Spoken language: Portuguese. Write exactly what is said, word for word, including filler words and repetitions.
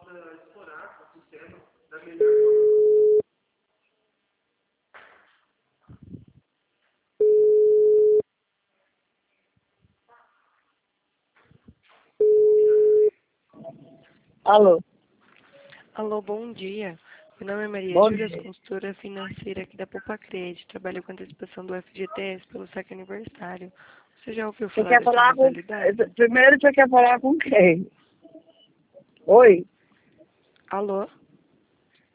Alô? Alô, bom dia. Meu nome é Maria Bom Júlia, dia. consultora financeira aqui da Poupa Crédito. Trabalho com antecipação do F G T S pelo saque aniversário. Você já ouviu Você falar quer dessa falar com... modalidade? Primeiro você quer falar com quem? Oi? Alô?